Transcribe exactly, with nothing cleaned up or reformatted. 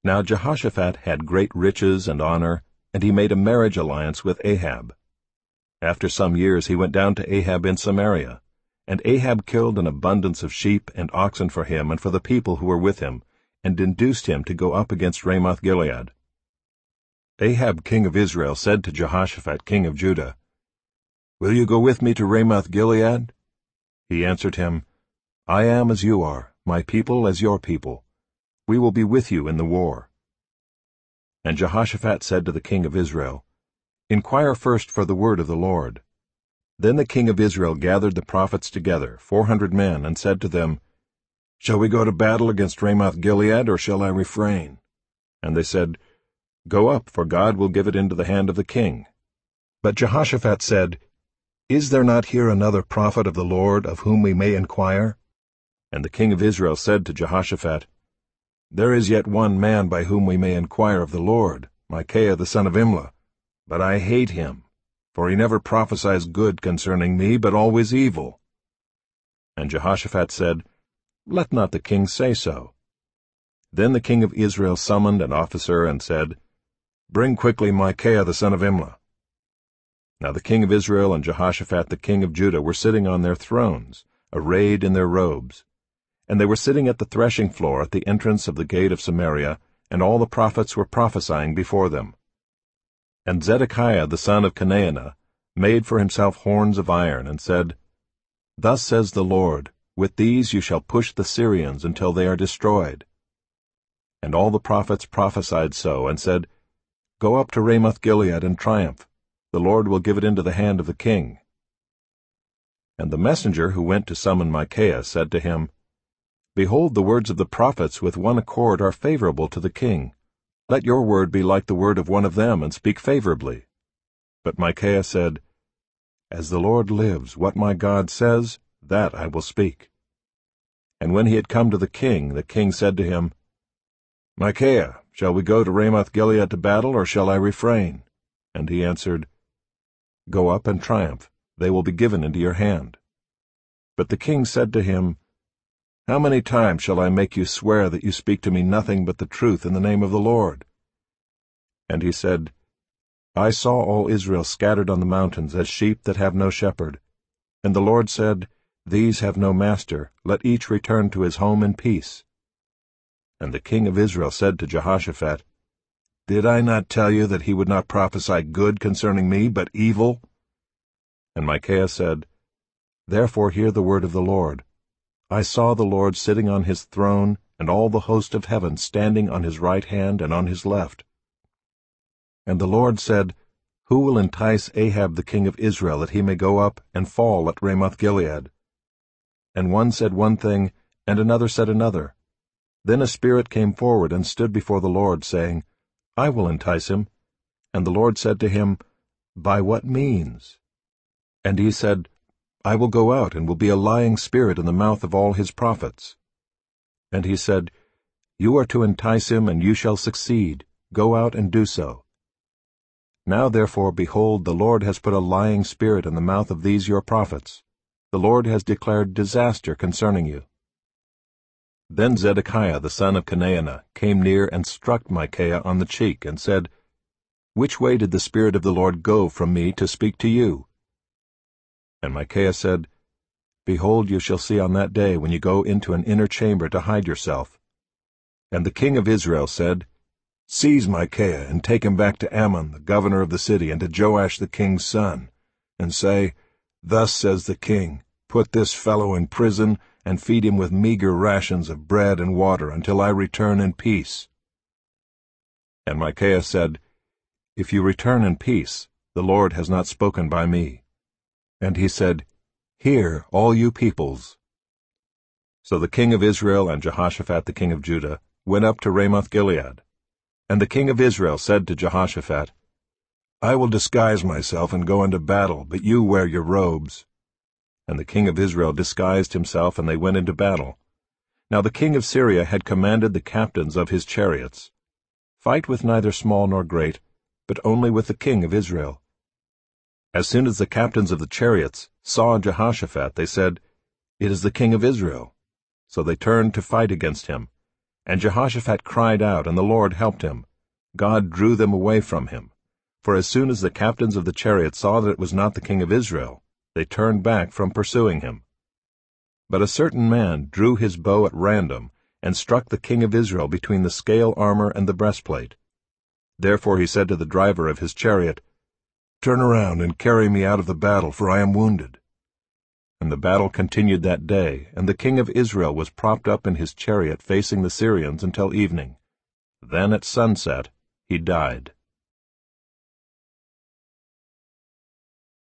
Now Jehoshaphat had great riches and honor, and he made a marriage alliance with Ahab. After some years he went down to Ahab in Samaria, and Ahab killed an abundance of sheep and oxen for him and for the people who were with him, and induced him to go up against Ramoth-Gilead. Ahab king of Israel said to Jehoshaphat king of Judah, "Will you go with me to Ramoth-Gilead?" He answered him, "I am as you are, my people as your people. We will be with you in the war." And Jehoshaphat said to the king of Israel, "Inquire first for the word of the Lord." Then the king of Israel gathered the prophets together, four hundred men, and said to them, "Shall we go to battle against Ramoth-Gilead, or shall I refrain?" And they said, "Go up, for God will give it into the hand of the king." But Jehoshaphat said, "Is there not here another prophet of the Lord, of whom we may inquire?" And the king of Israel said to Jehoshaphat, "There is yet one man by whom we may inquire of the Lord, Micaiah the son of Imlah, but I hate him, for he never prophesies good concerning me, but always evil." And Jehoshaphat said, "Let not the king say so." Then the king of Israel summoned an officer and said, "Bring quickly Micaiah the son of Imlah." Now the king of Israel and Jehoshaphat the king of Judah were sitting on their thrones, arrayed in their robes. And they were sitting at the threshing floor at the entrance of the gate of Samaria, and all the prophets were prophesying before them. And Zedekiah the son of Chenaanah made for himself horns of iron, and said, "Thus says the Lord, with these you shall push the Syrians until they are destroyed." And all the prophets prophesied so, and said, "Go up to Ramoth-Gilead and triumph. The Lord will give it into the hand of the king." And the messenger who went to summon Micaiah said to him, "Behold, the words of the prophets with one accord are favorable to the king. Let your word be like the word of one of them, and speak favorably." But Micaiah said, "As the Lord lives, what my God says, that I will speak." And when he had come to the king, the king said to him, "Micaiah, shall we go to Ramoth-Gilead to battle, or shall I refrain?" And he answered, "Go up and triumph. They will be given into your hand." But the king said to him, "How many times shall I make you swear that you speak to me nothing but the truth in the name of the Lord?" And he said, "I saw all Israel scattered on the mountains as sheep that have no shepherd. And the Lord said, These have no master, let each return to his home in peace." And the king of Israel said to Jehoshaphat, "Did I not tell you that he would not prophesy good concerning me, but evil?" And Micaiah said, "Therefore hear the word of the Lord. I saw the Lord sitting on his throne, and all the host of heaven standing on his right hand and on his left. And the Lord said, Who will entice Ahab the king of Israel, that he may go up and fall at Ramoth-Gilead? And one said one thing, and another said another. Then a spirit came forward and stood before the Lord, saying, I will entice him. And the Lord said to him, By what means? And he said, I will go out, and will be a lying spirit in the mouth of all his prophets. And he said, You are to entice him, and you shall succeed. Go out and do so. Now therefore, behold, the Lord has put a lying spirit in the mouth of these your prophets. The Lord has declared disaster concerning you. Then Zedekiah the son of Chenaanah came near and struck Micaiah on the cheek, and said, Which way did the Spirit of the Lord go from me to speak to you? And Micaiah said, Behold, you shall see on that day when you go into an inner chamber to hide yourself. And the king of Israel said, Seize Micaiah, and take him back to Ammon, the governor of the city, and to Joash the king's son, and say, Thus says the king, Put this fellow in prison, and feed him with meager rations of bread and water until I return in peace. And Micaiah said, If you return in peace, the Lord has not spoken by me. And he said, Hear, all you peoples. So the king of Israel and Jehoshaphat the king of Judah went up to Ramoth-Gilead. And the king of Israel said to Jehoshaphat, I will disguise myself and go into battle, but you wear your robes. And the king of Israel disguised himself, and they went into battle. Now the king of Syria had commanded the captains of his chariots, Fight with neither small nor great, but only with the king of Israel. As soon as the captains of the chariots saw Jehoshaphat, they said, It is the king of Israel. So they turned to fight against him. And Jehoshaphat cried out, and the Lord helped him. God drew them away from him. For as soon as the captains of the chariot saw that it was not the king of Israel, they turned back from pursuing him. But a certain man drew his bow at random, and struck the king of Israel between the scale armor and the breastplate. Therefore he said to the driver of his chariot, "Turn around and carry me out of the battle, for I am wounded." And the battle continued that day, and the king of Israel was propped up in his chariot facing the Syrians until evening. Then at sunset he died.